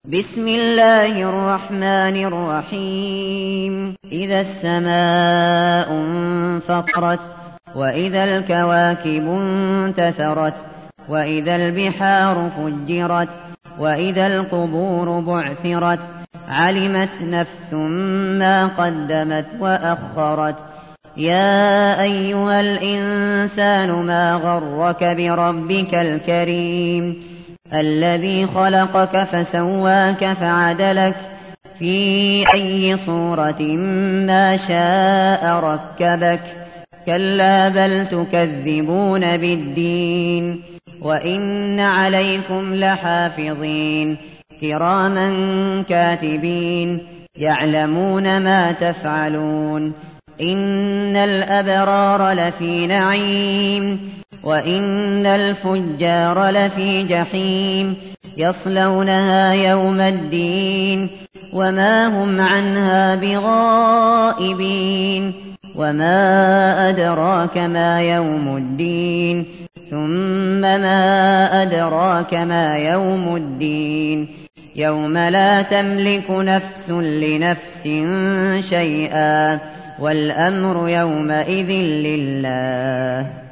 بسم الله الرحمن الرحيم إذا السماء انفطرت وإذا الكواكب انتثرت وإذا البحار فجرت وإذا القبور بعثرت علمت نفس ما قدمت وأخرت يا أيها الإنسان ما غرك بربك الكريم الذي خلقك فسواك فعدلك في أي صورة ما شاء ركبك كلا بل تكذبون بالدين وإن عليكم لحافظين كراما كاتبين يعلمون ما تفعلون إن الأبرار لفي نعيم وإن الفجار لفي جحيم يصلونها يوم الدين وما هم عنها بغائبين وما أدراك ما يوم الدين ثم ما أدراك ما يوم الدين يوم لا تملك نفس لنفس شيئا والأمر يومئذ لله